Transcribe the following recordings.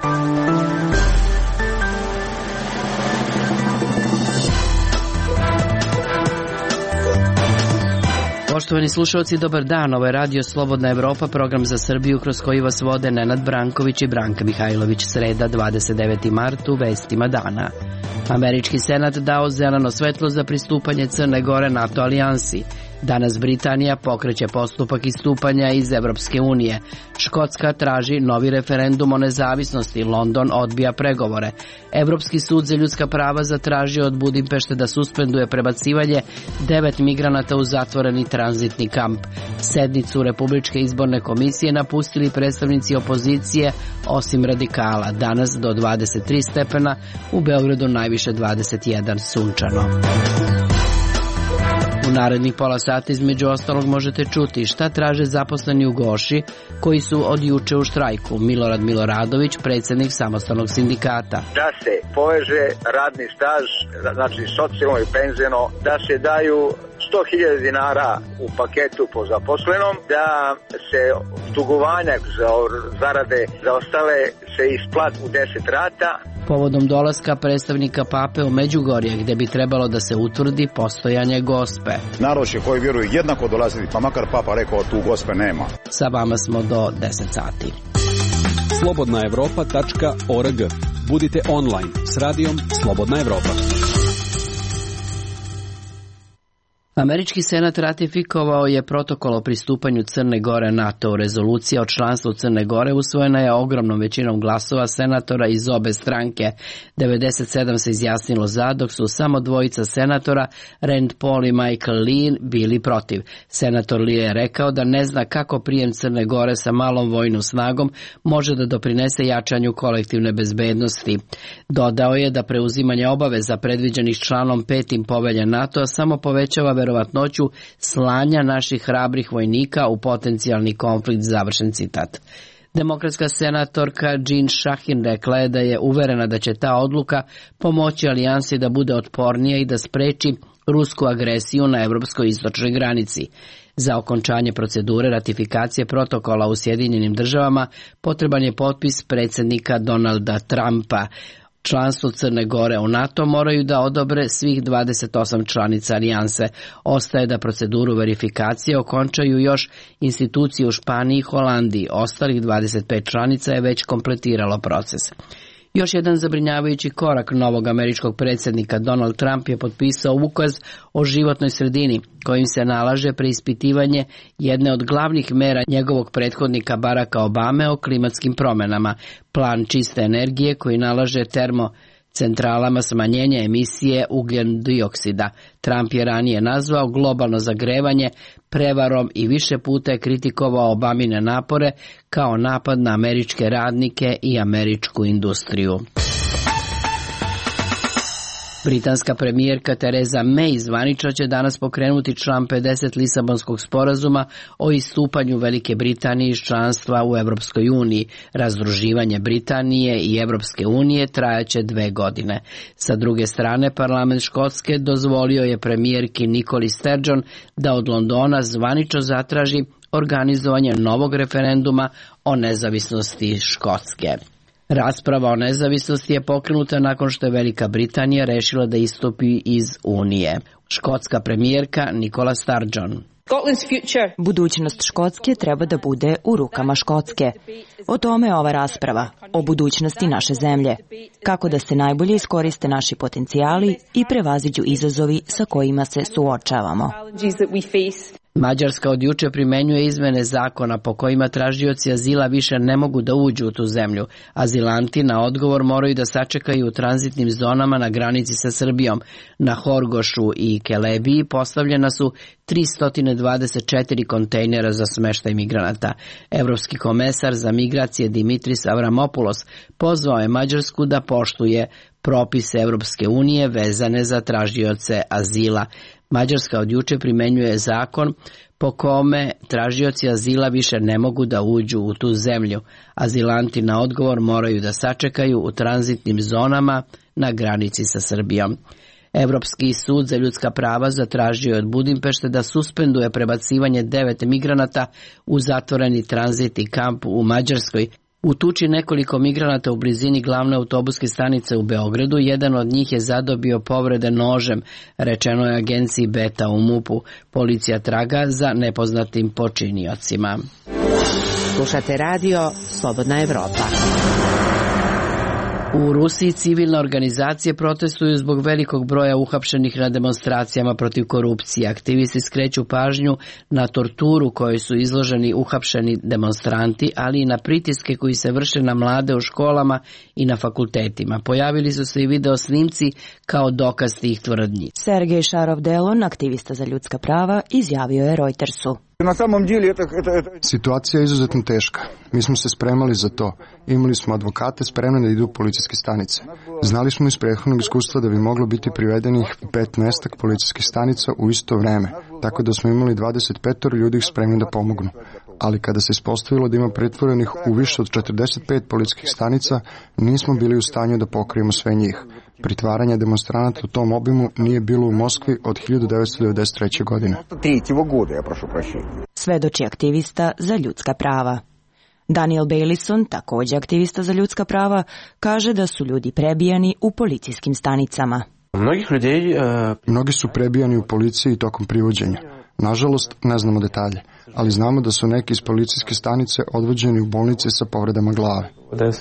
Poštovani slušalci, dobar dan. Ovo je Radio Slobodna Evropa, program za Srbiju kroz koji vas vode Nenad Branković i Branka Mihajlović. Sreda, 29. mart, u vestima dana. Američki senat dao zeleno svetlo za pristupanje Crne Gore NATO alijansi. Danas Britanija pokreće postupak istupanja iz Evropske unije. Škotska traži novi referendum o nezavisnosti. London odbija pregovore. Evropski sud za ljudska prava zatražio od Budimpešte da suspenduje prebacivanje 9 migranata u zatvoreni tranzitni kamp. Sednicu Republičke izborne komisije napustili predstavnici opozicije, osim radikala. Danas do 23 stepena, u Beogradu najviše 21, sunčano. U narednih pola sata između ostalog možete čuti šta traže zaposleni u Goši koji su od juče u štrajku. Milorad Miloradović, predsjednik samostalnog sindikata. Da se poveže radni staž, znači socijalno i penzijno, da se daju 100.000 dinara u paketu po zaposlenom, da se dugovanja za zarade za ostale se isplati u 10 rata. Povodom dolaska predstavnika Pape u Međugorje, gde bi trebalo da se utvrdi postojanje gospe. Narod će koji vjeruju jednako dolaziti, pa makar Papa rekao tu gospe nema. Sa vama smo do 10 sati. slobodnaevropa.org. Budite online s radijom Slobodna Evropa. Američki senat ratifikovao je protokol o pristupanju Crne Gore NATO. Rezolucija o članstvu Crne Gore usvojena je ogromnom većinom glasova senatora iz obe stranke. 97 se izjasnilo za, dok su samo dvojica senatora, Rand Paul i Michael Lee, bili protiv. Senator Lee je rekao da ne zna kako prijem Crne Gore sa malom vojnom snagom može da doprinese jačanju kolektivne bezbednosti. Dodao je da preuzimanje obaveza predviđenih članom 5. povelje NATO samo povećava verovatnoću slanja naših hrabrih vojnika u potencijalni konflikt, završen citat. Demokratska senatorka Jean Shaheen rekla je da je uverena da će ta odluka pomoći alijansi da bude otpornija i da spreči rusku agresiju na evropskoj istočnoj granici. Za okončanje procedure ratifikacije protokola u Sjedinjenim državama potreban je potpis predsjednika Donalda Trumpa. Članstvo Crne Gore u NATO moraju da odobre svih 28 članica alijanse. Ostaje da proceduru verifikacije okončaju još institucije u Španiji i Holandiji. Ostalih 25 članica je već kompletiralo proces. Još jedan zabrinjavajući korak novog američkog predsjednika Donald Trump je potpisao ukaz o životnoj sredini, kojim se nalaže preispitivanje jedne od glavnih mera njegovog prethodnika Baracka Obame o klimatskim promjenama, plan čiste energije koji nalaže termocentralama smanjenje emisije ugljen dioksida. Trump je ranije nazvao globalno zagrevanje prevarom i više puta je kritikovao Obamine napore kao napad na američke radnike i američku industriju. Britanska premijerka Theresa May zvanično će danas pokrenuti član 50 Lisabonskog sporazuma o istupanju Velike Britanije iz članstva u Evropskoj uniji. Razdruživanje Britanije i Evropske unije trajaće 2 godine. Sa druge strane, parlament Škotske dozvolio je premijerki Nicoli Sturgeon da od Londona zvanično zatraži organizovanje novog referenduma o nezavisnosti Škotske. Rasprava o nezavisnosti je pokrenuta nakon što je Velika Britanija rešila da istupi iz Unije. Škotska premijerka Nicola Sturgeon. Budućnost Škotske treba da bude u rukama Škotske. O tome je ova rasprava, o budućnosti naše zemlje. Kako da se najbolje iskoriste naši potencijali i prevaziđu izazovi sa kojima se suočavamo. Mađarska od juče primenjuje izmene zakona po kojima tražioci azila više ne mogu da uđu u tu zemlju. Azilanti na odgovor moraju da sačekaju u tranzitnim zonama na granici sa Srbijom. Na Horgošu i Kelebiji postavljena su 324 kontejnera za smeštaj migranata. Evropski komesar za migracije Dimitris Avramopoulos pozvao je Mađarsku da poštuje propise Evropske unije vezane za tražioce azila. Mađarska od juče primenjuje zakon po kome tražioci azila više ne mogu da uđu u tu zemlju. Azilanti na odgovor moraju da sačekaju u tranzitnim zonama na granici sa Srbijom. Evropski sud za ljudska prava zatražio je od Budimpešte da suspenduje prebacivanje 9 migranata u zatvoreni tranzitni kamp u Mađarskoj. U tuči nekoliko migranata u blizini glavne autobuske stanice u Beogradu, jedan od njih je zadobio povrede nožem, rečeno je agenciji Beta u MUP-u. Policija traga za nepoznatim počiniocima. Slušate radio Slobodna Evropa. U Rusiji civilne organizacije protestuju zbog velikog broja uhapšenih na demonstracijama protiv korupcije. Aktivisti skreću pažnju na torturu kojoj su izloženi uhapšeni demonstranti, ali i na pritiske koji se vrše na mlade u školama i na fakultetima. Pojavili su se i video snimci kao dokaz tih tvrdnji. Sergej Šarov-Delon, aktivista za ljudska prava, izjavio je Reutersu. Situacija je izuzetno teška. Mi smo se spremali za to. Imali smo advokate spremne da idu u policijske stanice. Znali smo iz prethodnog iskustva da bi moglo biti privedenih 15 policijskih stanica u isto vreme, tako da smo imali 25 ljudi spremni da pomognu. Ali kada se ispostavilo da ima pretvorenih u više od 45 policijskih stanica, nismo bili u stanju da pokrijemo sve njih. Pritvaranje demonstranata u tom obimu nije bilo u Moskvi od 1993. godine. Svedoči aktivista za ljudska prava. Daniel Bailison, također aktivista za ljudska prava, kaže da su ljudi prebijani u policijskim stanicama. Mnogi su prebijani u policiji tokom privođenja. Nažalost, ne znamo detalje, ali znamo da su neki iz policijske stanice odvođeni u bolnice sa povredama glave.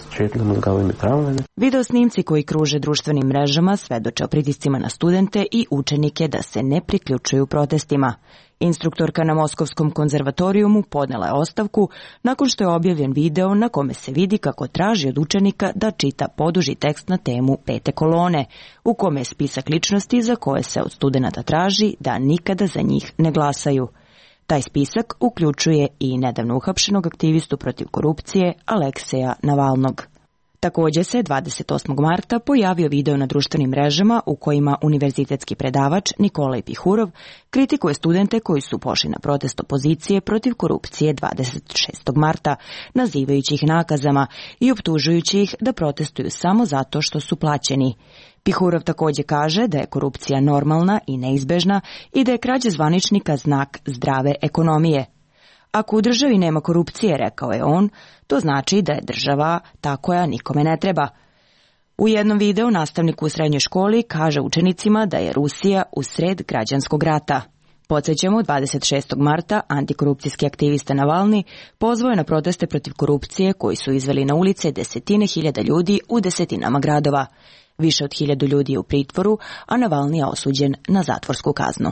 Video snimci koji kruže društvenim mrežama svedoče o pritiscima na studente i učenike da se ne priključuju protestima. Instruktorka na Moskovskom konzervatorijumu podnela je ostavku nakon što je objavljen video na kome se vidi kako traži od učenika da čita poduži tekst na temu Pete kolone, u kome je spisak ličnosti za koje se od studenata traži da nikada za njih ne glasaju. Taj spisak uključuje i nedavno uhapšenog aktivistu protiv korupcije Alekseja Navalnog. Također se 28. marta pojavio video na društvenim mrežama u kojima univerzitetski predavač Nikolaj Pihurov kritikuje studente koji su pošli na protest opozicije protiv korupcije 26. marta, nazivajući ih nakazama i optužujući ih da protestuju samo zato što su plaćeni. Pihurov također kaže da je korupcija normalna i neizbežna i da je krađa zvaničnika znak zdrave ekonomije. Ako u državi nema korupcije, rekao je on, to znači da je država ta koja nikome ne treba. U jednom videu nastavnik u srednjoj školi kaže učenicima da je Rusija u sred građanskog rata. Podsjećamo, 26. marta antikorupcijski aktivista Navalni pozvao je na proteste protiv korupcije koji su izveli na ulice desetine hiljada ljudi u desetinama gradova. Više od 1000 ljudi je u pritvoru, a Navalni je osuđen na zatvorsku kaznu.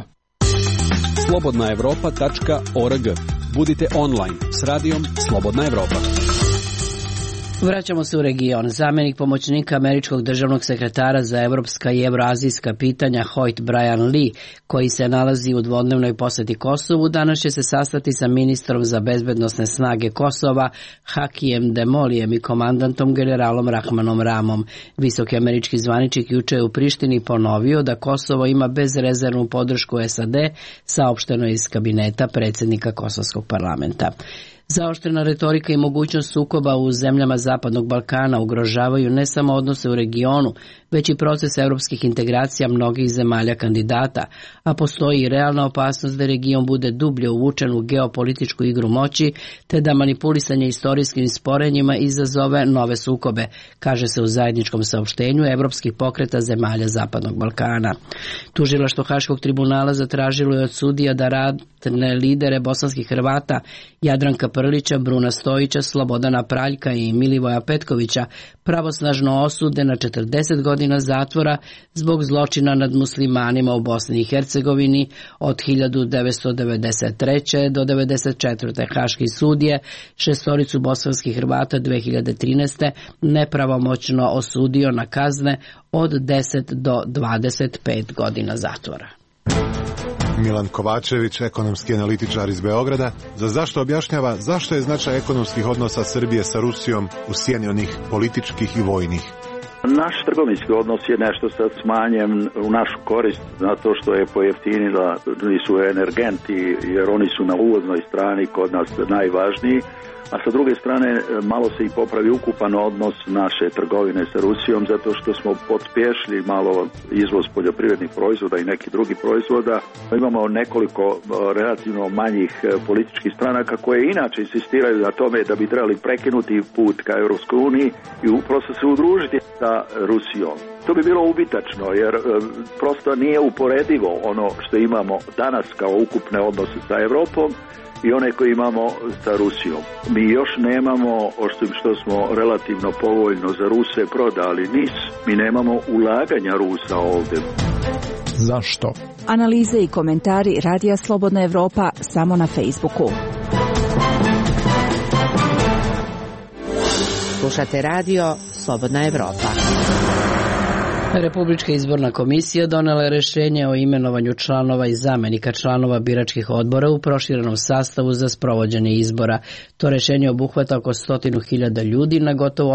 slobodnaevropa.org. Budite online s radijom Slobodna Evropa. Vraćamo se u region. Zamjenik pomoćnika američkog državnog sekretara za evropska i evroazijska pitanja Hoyt Brian Lee, koji se nalazi u dvodnevnoj posjeti Kosovu, danas će se sastati sa ministrom za bezbednosne snage Kosova Hakijem Demolijem i komandantom generalom Rahmanom Ramom. Visoki američki zvaničnik juče je u Prištini ponovio da Kosovo ima bezrezervnu podršku SAD, saopšteno iz kabineta predsjednika Kosovskog parlamenta. Zaoštrena retorika i mogućnost sukoba u zemljama Zapadnog Balkana ugrožavaju ne samo odnose u regionu, već i proces europskih integracija mnogih zemalja kandidata, a postoji i realna opasnost da region bude dublje uvučen u geopolitičku igru moći, te da manipulisanje istorijskim sporenjima izazove nove sukobe, kaže se u zajedničkom saopštenju evropskih pokreta zemalja Zapadnog Balkana. Tužilaštvo Haškog tribunala zatražilo je od sudija da ratne lidere bosanskih Hrvata Jadranka Prlića, Bruna Stojića, Slobodana Praljka i Milivoja Petkovića pravosnažno osude na 40 godina zatvora zbog zločina nad muslimanima u Bosni i Hercegovini od 1993. do 1994. Haški sud je šestoricu bosanskih Hrvata 2013. nepravomoćno osudio na kazne od 10 do 25 godina zatvora. Milan Kovačević, ekonomski analitičar iz Beograda, za zašto objašnjava zašto je značaj ekonomskih odnosa Srbije sa Rusijom u sjeni onih političkih i vojnih. Naš trgovinski odnos je nešto sad smanjen u našu korist zato što je pojeftinila su energenti jer oni su na uvoznoj strani kod nas najvažniji. A sa druge strane malo se i popravi ukupan odnos naše trgovine sa Rusijom zato što smo pospješili malo izvoz poljoprivrednih proizvoda i neki drugi proizvoda. Imamo nekoliko relativno manjih političkih stranaka koje inače insistiraju na tome da bi trebali prekinuti put ka Europskoj uniji i prosto se udružiti sa Rusijom. To bi bilo ubitačno jer prosto nije uporedivo ono što imamo danas kao ukupne odnose sa Europom i one koje imamo sa Rusijom. Mi još nemamo, osim što smo relativno povoljno za Ruse prodali NIS, mi nemamo ulaganja Rusa ovdje. Zašto? Analize i komentari Radija Slobodna Evropa samo na Facebooku. Slušate radio Slobodna Evropa. Republička izborna komisija donela je rješenje o imenovanju članova i zamenika članova biračkih odbora u proširenom sastavu za sprovođenje izbora. To rješenje obuhvata oko 100.000 ljudi na gotovo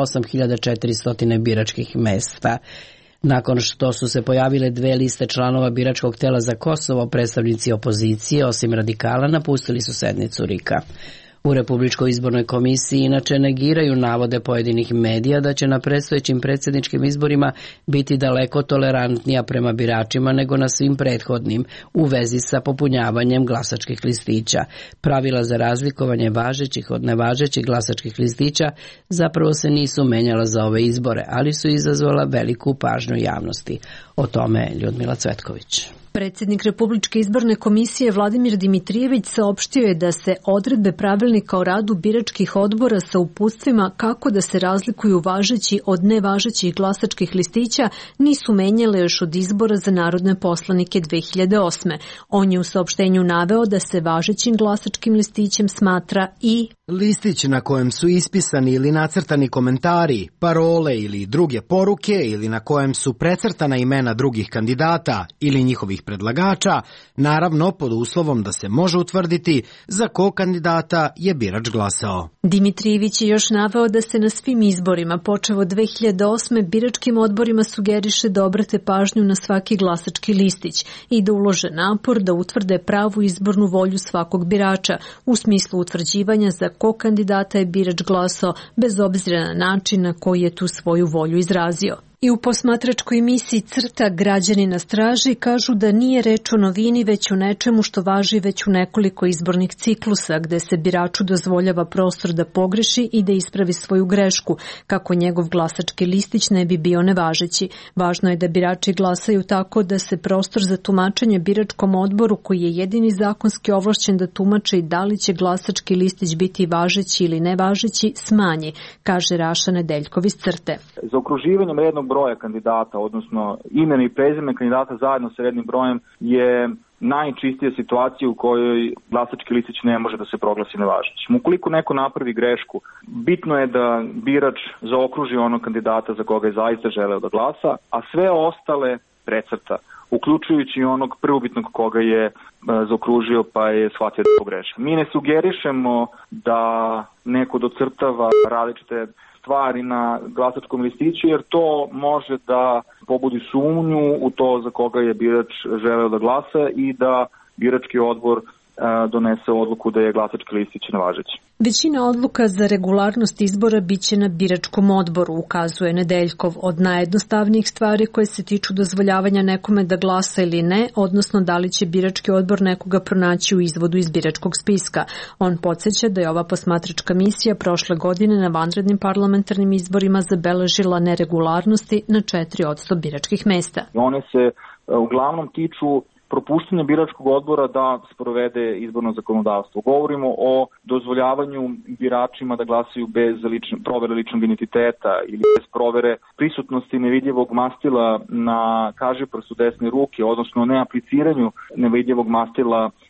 8.400 biračkih mesta. Nakon što su se pojavile dve liste članova biračkog tela za Kosovo, predstavnici opozicije, osim radikala, napustili su sednicu RIK-a. U Republičkoj izbornoj komisiji inače negiraju navode pojedinih medija da će na predstojećim predsjedničkim izborima biti daleko tolerantnija prema biračima nego na svim prethodnim u vezi sa popunjavanjem glasačkih listića. Pravila za razlikovanje važećih od nevažećih glasačkih listića zapravo se nisu menjala za ove izbore, ali su izazvala veliku pažnju javnosti. O tome Ljudmila Cvetković. Predsjednik Republičke izborne komisije Vladimir Dimitrijević saopštio je da se odredbe pravilnika o radu biračkih odbora sa uputstvima kako da se razlikuju važeći od nevažećih glasačkih listića nisu menjale još od izbora za narodne poslanike 2008. On je u saopštenju naveo da se važećim glasačkim listićem smatra i listić na kojem su ispisani ili nacrtani komentari, parole ili druge poruke ili na kojem su precrtana imena drugih kandidata ili njihovih predlagača, naravno pod uslovom da se može utvrditi za kog kandidata je birač glasao. Dimitrijević je još naveo da se na svim izborima, počev od 2008. biračkim odborima sugeriše da obrate pažnju na svaki glasački listić i da ulože napor da utvrde pravu izbornu volju svakog birača u smislu utvrđivanja za kog kandidata je birač glasao bez obzira na način na koji je tu svoju volju izrazio. I u posmatračkoj emisiji Crta građani na straži kažu da nije reč o novini već o nečemu što važi već u nekoliko izbornih ciklusa gde se biraču dozvoljava prostor da pogreši i da ispravi svoju grešku kako njegov glasački listić ne bi bio nevažeći. Važno je da birači glasaju tako da se prostor za tumačenje biračkom odboru koji je jedini zakonski ovlašćen da tumači da li će glasački listić biti važeći ili nevažeći smanji, kaže Raša Nedeljkov iz Crte. Za okruživanjem rednog broja kandidata, odnosno imena i prezime kandidata zajedno sa rednim brojem je najčistija situacija u kojoj glasački listić ne može da se proglasi nevažećim. Ukoliko neko napravi grešku, bitno je da birač zaokruži onog kandidata za koga je zaista želeo da glasa, a sve ostale precrta, uključujući onog prvobitnog koga je zaokružio pa je shvatio da pogreša. Mi ne sugerišemo da neko docrtava različite stvari na glasačkom listiću, jer to može da pobudi sumnju u to za koga je birač želeo da glasa i da birački odbor donese odluku da je glasački listić nevažeći. Većina odluka za regularnost izbora biće na biračkom odboru, ukazuje Nedeljkov, od najjednostavnijih stvari koje se tiču dozvoljavanja nekome da glasa ili ne, odnosno da li će birački odbor nekoga pronaći u izvodu iz biračkog spiska. On podsjeća da je ova posmatračka misija prošle godine na vanrednim parlamentarnim izborima zabeležila neregularnosti na 4% biračkih mesta. One se uglavnom tiču propuštanje biračkog odbora da sprovede izborno zakonodavstvo. Govorimo o dozvoljavanju biračima da glasaju bez provere ličnog identiteta ili bez provere prisutnosti nevidljivog mastila na kažiprstu desne ruke, odnosno neapliciranju nevidljivog mastila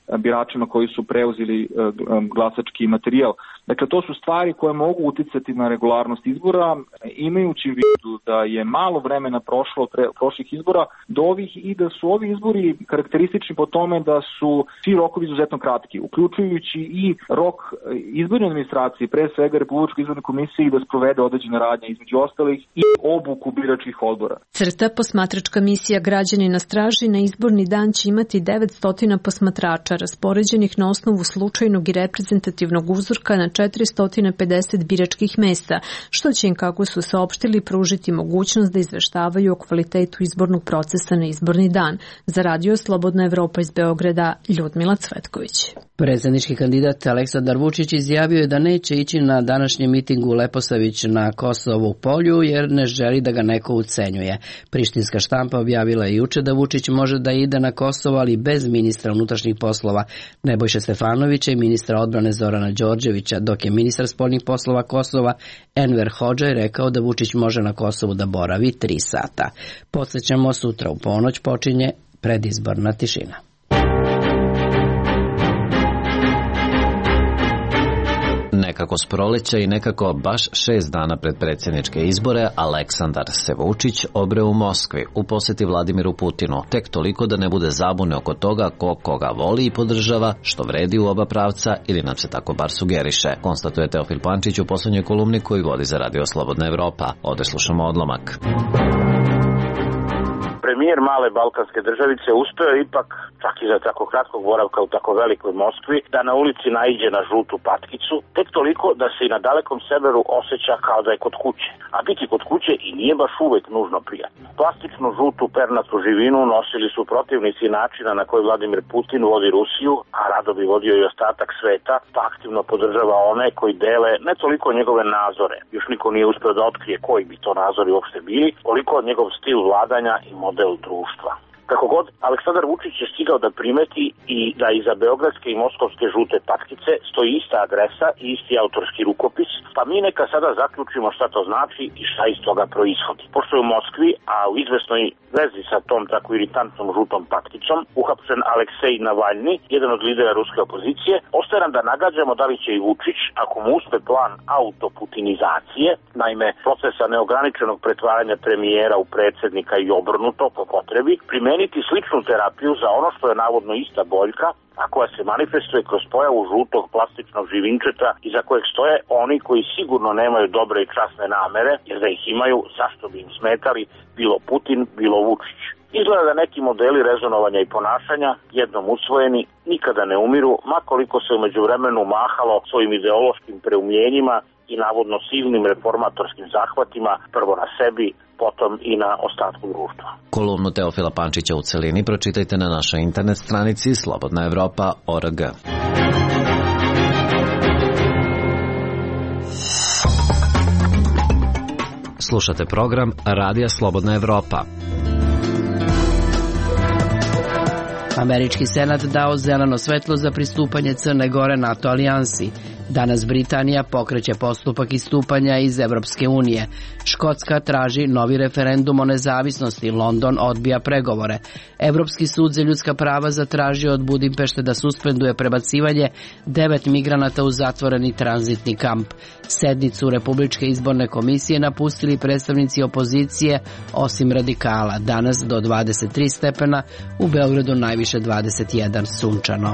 biračima koji su preuzeli glasački materijal. Dakle, to su stvari koje mogu uticati na regularnost izbora, imajući u vidu da je malo vremena prošlo od prošlih izbora do ovih i da su ovi izbori karakteristični po tome da su svi rokovi izuzetno kratki, uključujući i rok izborne administracije, pre svega Republičke izborne komisije, da sprovede određene radnje, između ostalih i obuku biračkih odbora. CRTA, posmatračka misija Građani na straži, na izborni dan će imati 900 posmatrača, raspoređenih na osnovu slučajnog i reprezentativnog uzorka na 450 biračkih mesta, što će im, kako su saopštili, pružiti mogućnost da izveštavaju o kvalitetu izbornog procesa na izborni dan. Za Radio Slobodna Evropa iz Beograda, Ljudmila Cvetković. Predsjednički kandidat Aleksandar Vučić izjavio je da neće ići na današnji miting u Leposavić na Kosovu polju jer ne želi da ga neko ucenjuje. Prištinska štampa objavila je juče da Vučić može da ide na Kosovo, ali bez ministra unutrašnjih poslova Nebojše Stefanovića i ministra odbrane Zorana Đorđevića, dok je ministar spoljnih poslova Kosova Enver Hodžaj rekao da Vučić može na Kosovu da boravi 3 sata. Podsećamo, sutra u ponoć počinje predizborna tišina. Nekako s proleća i nekako baš 6 dana pred predsjedničke izbore, Aleksandar se Vučić obreo u Moskvi u posjeti Vladimiru Putinu, tek toliko da ne bude zabune oko toga ko koga voli i podržava, što vredi u oba pravca ili nam se tako bar sugeriše, konstatuje Teofil Pančić u poslednjoj kolumni koju vodi za Radio Slobodna Evropa. Ovde slušamo odlomak. Premijer male balkanske državice uspeo ipak, čak i za tako kratkog boravka u tako velikoj Moskvi, da na ulici naiđe na žutu patkicu, tek toliko da se i na dalekom severu osjeća kao da je kod kuće. A biti kod kuće i nije baš uvek nužno prijatno. Plastičnu žutu pernatu živinu nosili su protivnici načina na koji Vladimir Putin vodi Rusiju, a rado bi vodio i ostatak sveta, pa aktivno podržava one koji dele ne toliko njegove nazore, još niko nije uspeo da otkrije koji bi to nazori uopšte bili, koliko njegov stil vladanja i model društva. Kako god, Aleksandar Vučić je stigao da primeti i da iza beogradske i moskovske žute patkice stoji ista adresa i isti autorski rukopis, pa mi neka sada zaključimo šta to znači i šta iz toga proishodi. Pošto je u Moskvi, a u izvesnoj vezi sa tom tako iritantnom žutom patkicom, uhapšen Aleksej Navalni, jedan od lidera ruske opozicije, ostaje nam da nagađamo da li će i Vučić, ako mu uspe plan autoputinizacije, naime procesa neograničenog pretvaranja premijera u predsjednika i obrnuto po potrebi, primeniti sličnu terapiju za ono što je navodno ista boljka, a koja se manifestuje kroz pojavu žutog plastičnog živinčeta iza kojeg stoje oni koji sigurno nemaju dobre i časne namere, jer da ih imaju, zašto bi im smetali, bilo Putin, bilo Vučić. Izgleda da neki modeli rezonovanja i ponašanja, jednom usvojeni, nikada ne umiru, makoliko se u međuvremenu mahalo svojim ideološkim preumljenjima i navodno silnim reformatorskim zahvatima, prvo na sebi, potom i na ostatku društva. Kolumnu Teofila Pančića u celini pročitajte na našoj internet stranici slobodnaevropa.org. Slušate program Radija Slobodna Evropa. Američki senat dao zeleno svetlo za pristupanje Crne Gore NATO alijansi. Danas Britanija pokreće postupak istupanja iz Evropske unije. Škotska traži novi referendum o nezavisnosti. London odbija pregovore. Evropski sud za ljudska prava zatražio od Budimpešte da suspenduje prebacivanje 9 migranata u zatvoreni tranzitni kamp. Sednicu Republičke izborne komisije napustili predstavnici opozicije, osim radikala. Danas do 23 stepena, u Beogradu najviše 21, sunčano.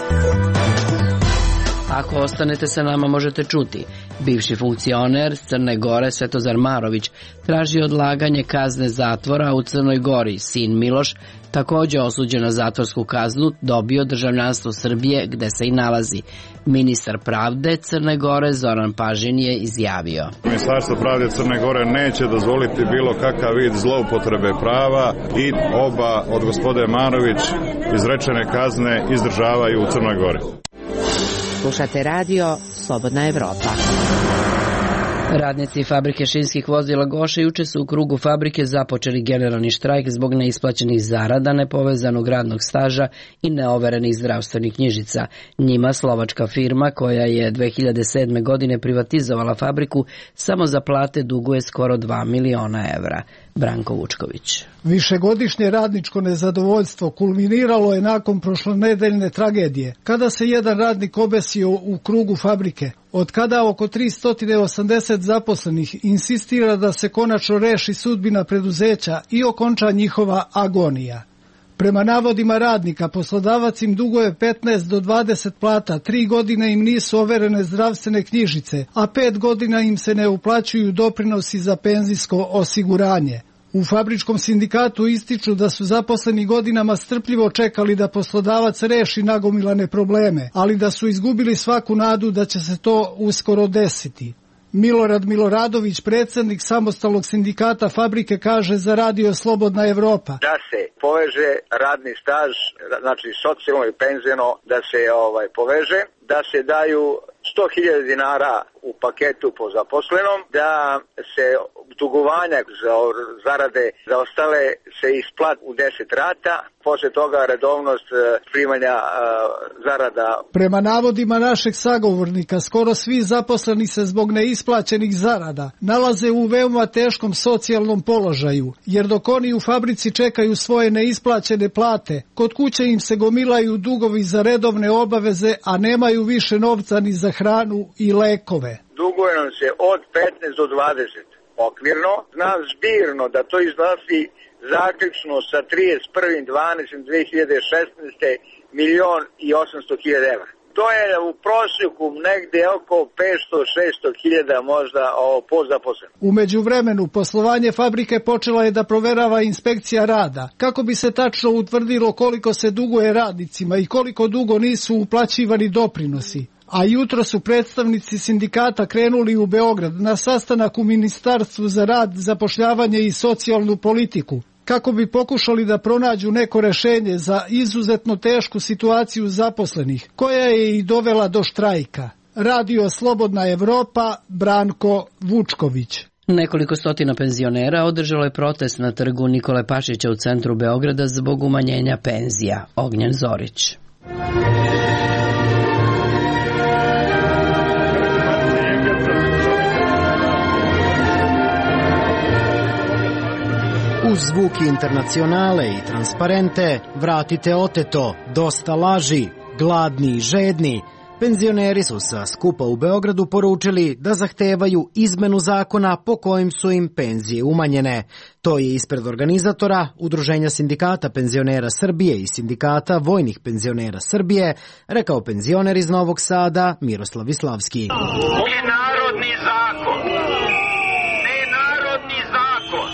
Ako ostanete sa nama možete čuti. Bivši funkcioner Crne Gore Svetozar Marović traži odlaganje kazne zatvora u Crnoj Gori. Sin Miloš, također osuđen na zatvorsku kaznu, dobio državljanstvo Srbije gde se i nalazi. Ministar pravde Crne Gore Zoran Pažin je izjavio: Ministarstvo pravde Crne Gore neće dozvoliti bilo kakav vid zloupotrebe prava i oba od gospode Marović izrečene kazne izdržavaju u Crnoj Gori. Slušate radio Slobodna Evropa. Radnici fabrike šinskih vozila Goša juče su u krugu fabrike započeli generalni štrajk zbog neisplaćenih zarada, nepovezanog radnog staža i neoverenih zdravstvenih knjižica. Njima slovačka firma, koja je 2007. godine privatizovala fabriku, samo za plate duguje skoro 2 miliona evra. Branko Vučković. Višegodišnje radničko nezadovoljstvo kulminiralo je nakon prošlonedeljne tragedije, kada se jedan radnik obesio u krugu fabrike. Od kada oko 380 zaposlenih insistira da se konačno reši sudbina preduzeća i okonča njihova agonija. Prema navodima radnika, poslodavac im duguje 15 do 20 plata, 3 godine im nisu overene zdravstvene knjižice, a 5 godina im se ne uplaćuju doprinosi za penzijsko osiguranje. U fabričkom sindikatu ističu da su zaposleni godinama strpljivo čekali da poslodavac reši nagomilane probleme, ali da su izgubili svaku nadu da će se to uskoro desiti. Milorad Miloradović, predsjednik samostalnog sindikata fabrike, kaže za Radio Slobodna Evropa: da se poveže radni staž, znači socijalno i penzijno, da se poveže, da se daju 100.000 dinara u paketu po zaposlenom, da se dugovanja za zarade za ostale se isplati u 10 rata, posle toga redovnost primanja zarada. Prema navodima našeg sagovornika, skoro svi zaposleni se zbog neisplaćenih zarada nalaze u veoma teškom socijalnom položaju, jer dok oni u fabrici čekaju svoje neisplaćene plate, kod kuće im se gomilaju dugovi za redovne obaveze, a nemaju više novca ni za hranu i lekove. Duguje nam se od 15 do 20 okvirno, znam zbirno da to iznosi zaključno sa 31.12.2016. 1.800.000 evra. To je u prosjeku negde oko 500-600.000 možda po zaposlenom. U međuvremenu poslovanje fabrike počela je da proverava inspekcija rada, kako bi se tačno utvrdilo koliko se duguje radnicima i koliko dugo nisu uplaćivani doprinosi. A jutro su predstavnici sindikata krenuli u Beograd na sastanak u Ministarstvu za rad, zapošljavanje i socijalnu politiku, kako bi pokušali da pronađu neko rešenje za izuzetno tešku situaciju zaposlenih, koja je i dovela do štrajka. Radio Slobodna Evropa, Branko Vučković. Nekoliko stotina penzionera održalo je protest na trgu Nikole Pašića u centru Beograda zbog umanjenja penzija. Ognjen Zorić. Uz zvuki Internacionale i Transparente, vratite oteto, dosta laži, gladni i žedni, penzioneri su sa skupa u Beogradu poručili da zahtevaju izmenu zakona po kojim su im penzije umanjene. To je ispred organizatora Udruženja sindikata penzionera Srbije i sindikata vojnih penzionera Srbije rekao penzioner iz Novog Sada Miroslav Islavski. Narodni zakon, nenarodni zakon.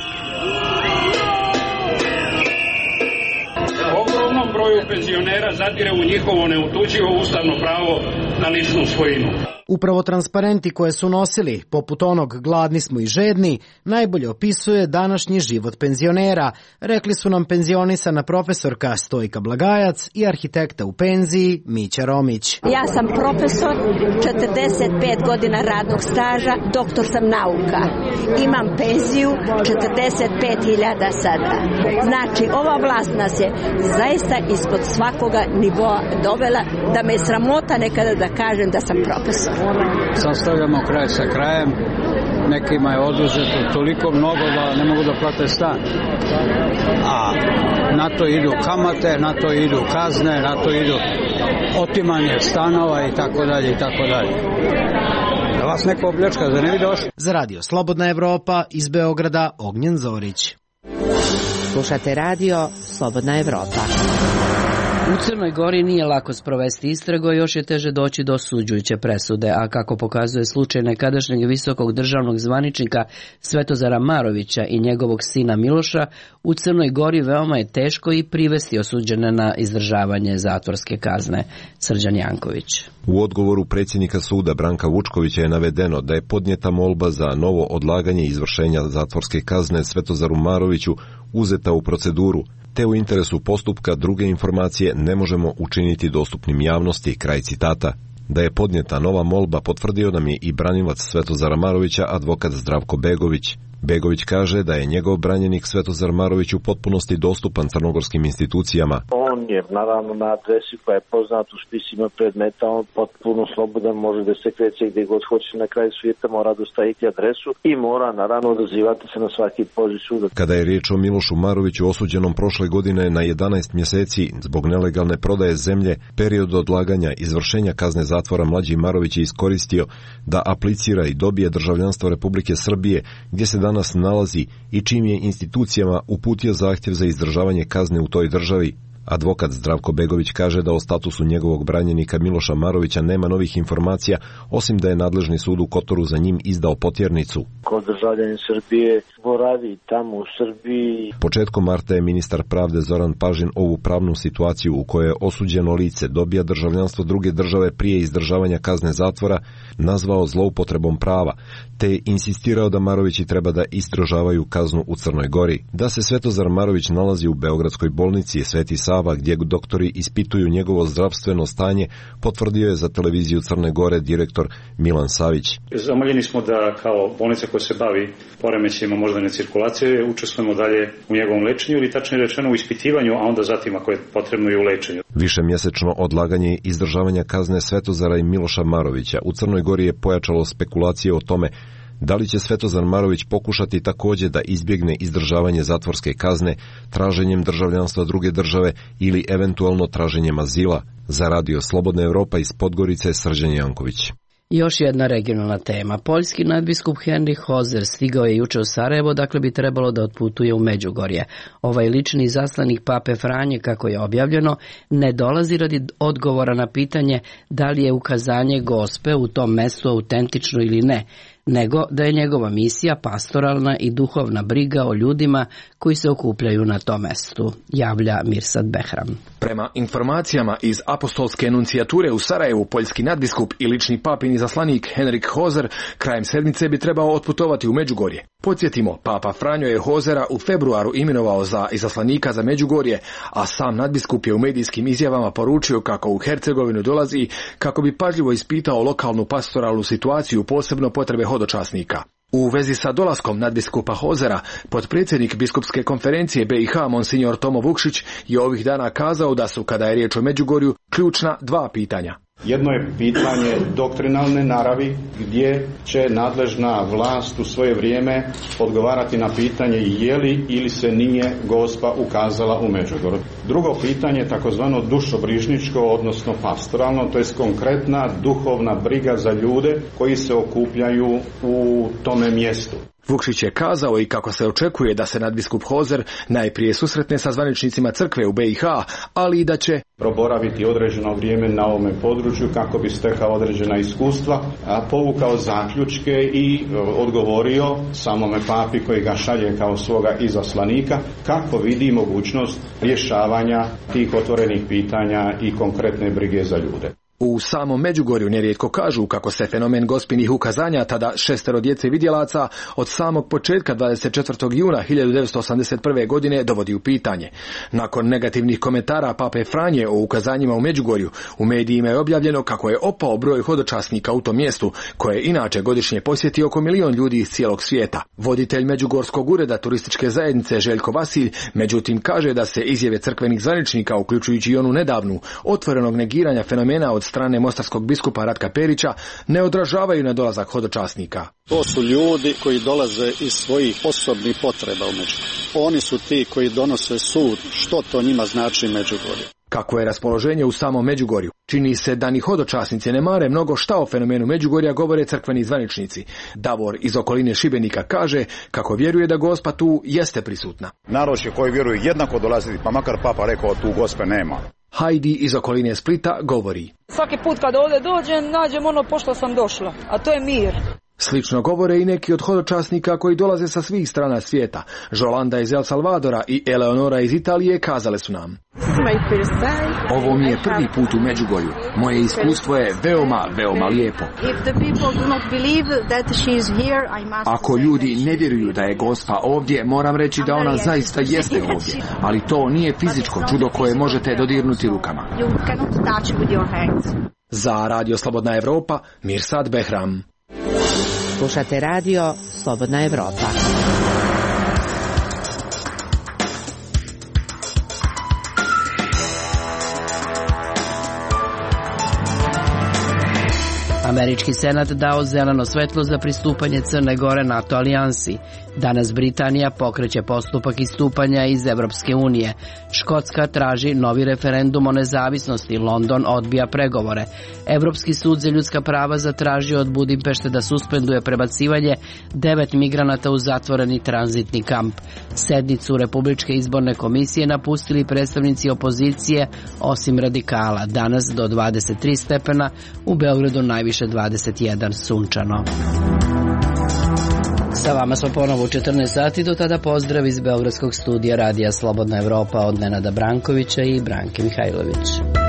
Ogromnom broju penzionera zadire u njihovo neotuđivo ustavno pravo na ličnu svojinu. Upravo transparenti koje su nosili, poput onog gladni smo i žedni, najbolje opisuje današnji život penzionera, rekli su nam penzionisana profesorka Stojka Blagajac i arhitekta u penziji Mića Romić. Ja sam profesor, 45 godina radnog staža, doktor sam nauka. Imam penziju 45.000 sada. Znači, ova vlast nas je zaista ispod svakoga nivoa dovela da me je sramota nekada da kažem da sam profesor. Sastavljamo kraj sa krajem, nekima je oduzeto toliko mnogo da ne mogu da plate stan. A na to idu kamate, na to idu kazne, na to idu otimanje stanova i tako dalje i tako dalje. Da vas neko opljačka, da ne bi došli. Za Radio Slobodna Evropa iz Beograda Ognjen Zorić. Slušate Radio Slobodna Evropa. U Crnoj Gori nije lako sprovesti istragu, još je teže doći do osuđujuće presude, a kako pokazuje slučaj nekadašnjeg visokog državnog zvaničnika Svetozara Marovića i njegovog sina Miloša, u Crnoj Gori veoma je teško i privesti osuđene na izdržavanje zatvorske kazne. Srđan Janković. U odgovoru predsjednika suda Branka Vučkovića je navedeno da je podnijeta molba za novo odlaganje izvršenja zatvorske kazne Svetozaru Maroviću uzeta u proceduru, te u interesu postupka druge informacije ne možemo učiniti dostupnim javnosti, kraj citata. Da je podnijeta nova molba potvrdio nam je i branilac Svetozara Marovića, advokat Zdravko Begović. Begović kaže da je njegov branjenik Svetozar Marović u potpunosti dostupan crnogorskim institucijama. On je naravno na adresi koja je poznat u spisima predmeta, on potpuno slobodan, može da se kreće gdje god hoće na kraju svijeta, mora dostaviti adresu i mora naravno odazivati se na svaki poziv suda. Kada je riječ o Milošu Maroviću, osuđenom prošle godine na 11 mjeseci zbog nelegalne prodaje zemlje, period odlaganja izvršenja kazne zatvora mlađi Marović je iskoristio da aplicira i dobije državljanstvo Republike Srbije, gdje se danas nalazi i čim je institucijama uputio zahtjev za izdržavanje kazne u toj državi. Advokat Zdravko Begović kaže da o statusu njegovog branjenika Miloša Marovića nema novih informacija, osim da je nadležni sud u Kotoru za njim izdao potjernicu. Ko državljanin Srbije boravi tamo u Srbiji. Početkom marta je ministar pravde Zoran Pažin ovu pravnu situaciju u kojoj osuđeno lice dobija državljanstvo druge države prije izdržavanja kazne zatvora nazvao zloupotrebom prava, te je insistirao da Marovići treba da izdržavaju kaznu u Crnoj Gori. Da se Svetozar Marović nalazi u Beogradskoj bolnici Sveti Sava, gdje doktori ispituju njegovo zdravstveno stanje, potvrdio je za televiziju Crne Gore direktor Milan Savić. Zamoljeni smo da kao bolnica koja se bavi poremećajima moždane cirkulacije učestvujemo dalje u njegovom lečenju ili tačnije rečeno u ispitivanju, a onda zatim ako je potrebno i u lečenju. Višemjesečno odlaganje izdržavanja kazne Svetozara i Miloša Marovića u Crnoj Gori je pojačalo spekulacije o tome da li će Svetozar Marović pokušati također da izbjegne izdržavanje zatvorske kazne traženjem državljanstva druge države ili eventualno traženjem azila. Za Radio Slobodna Evropa iz Podgorice, Srđan Janković. Još jedna regionalna tema. Poljski nadbiskup Henry Hozer stigao je juče u Sarajevo, dakle bi trebalo da otputuje u Međugorje. Ovaj lični izaslanik pape Franje, kako je objavljeno, ne dolazi radi odgovora na pitanje da li je ukazanje Gospe u tom mestu autentično ili ne, nego da je njegova misija pastoralna i duhovna briga o ljudima koji se okupljaju na tom mestu, javlja Mirsad Behram. Prema informacijama iz apostolske enuncijature u Sarajevu, poljski nadbiskup i lični papin izaslanik Henrik Hozer krajem sedmice bi trebao otputovati u Međugorje. Podsjetimo, papa Franjo je Hozera u februaru imenovao za izaslanika za Međugorje, a sam nadbiskup je u medijskim izjavama poručio kako u Hercegovinu dolazi kako bi pažljivo ispitao lokalnu pastoralnu situaciju, posebno potrebe hodočasnika. U vezi sa dolaskom nadbiskupa Hozera, potpredsjednik biskupske konferencije BiH Monsignor Tomo Vukšić je ovih dana kazao da su, kada je riječ o Međugorju, ključna dva pitanja. Jedno je pitanje doktrinalne naravi, gdje će nadležna vlast u svoje vrijeme odgovarati na pitanje je li ili se nije Gospa ukazala u Međugorju. Drugo pitanje je takozvano dušobrižničko, odnosno pastoralno, to je konkretna duhovna briga za ljude koji se okupljaju u tome mjestu. Vukšić je kazao i kako se očekuje da se nadbiskup Hozer najprije susretne sa zvaničnicima crkve u BiH, ali i da će proboraviti određeno vrijeme na ovome području kako bi stekao određena iskustva, a povukao zaključke i odgovorio samome papi koji ga šalje kao svoga izaslanika kako vidi mogućnost rješavanja tih otvorenih pitanja i konkretne brige za ljude. U samom Međugorju nerijetko kažu kako se fenomen gospinih ukazanja, tada 6 djece vidjelaca, od samog početka 24. juna 1981. godine dovodi u pitanje. Nakon negativnih komentara pape Franje o ukazanjima u Međugorju, u medijima je objavljeno kako je opao broj hodočasnika u tom mjestu, koje inače godišnje posjeti oko 1 milion ljudi iz cijelog svijeta. Voditelj Međugorskog ureda turističke zajednice Željko Vasilj, međutim, kaže da se izjave crkvenih zvaničnika, uključujući i onu nedavnu, otvorenog negiranja fenomena od strane mostarskog biskupa Ratka Perića, ne odražavaju na dolazak hodočasnika. To su ljudi koji dolaze iz svojih osobnih potreba u Međugorju. Oni su ti koji donose sud što to njima znači Međugorje. Kako je raspoloženje u samom Međugorju? Čini se da ni hodočasnici ne mare mnogo šta o fenomenu Međugorja, govore crkveni zvaničnici. Davor iz okoline Šibenika kaže kako vjeruje da Gospa tu jeste prisutna. Narod koji vjeruju jednako dolaziti, pa makar papa rekao tu Gospe nema. Hajdi iz okoline Splita govori. Svaki put kad ovdje dođem, nađem ono pošto sam došla, a to je mir. Slično govore i neki od hodočasnika koji dolaze sa svih strana svijeta. Žolanda iz El Salvadora i Eleonora iz Italije kazale su nam: ovo mi je prvi put u Međugorju. Moje iskustvo je veoma lijepo. Ako ljudi ne vjeruju da je Gospa ovdje, moram reći da ona zaista jeste ovdje. Ali to nije fizičko čudo koje možete dodirnuti rukama. Za Radio Slobodna Evropa, Mirsad Behram. Slušate radio Slobodna Evropa. Američki senat dao zeleno svetlo za pristupanje Crne Gore NATO alijansi. Danas Britanija pokreće postupak istupanja iz Evropske unije. Škotska traži novi referendum o nezavisnosti. London odbija pregovore. Evropski sud za ljudska prava zatražio od Budimpešte da suspenduje prebacivanje 9 migranata u zatvoreni tranzitni kamp. Sednicu Republičke izborne komisije napustili predstavnici opozicije, osim radikala. Danas do 23 stepena, u Beogradu najviše 21, sunčano. Sa vama smo ponovo u 14 sati, do tada pozdrav iz Beogradskog studija Radija Slobodna Evropa od Nenada Brankovića i Branke Mihajlović.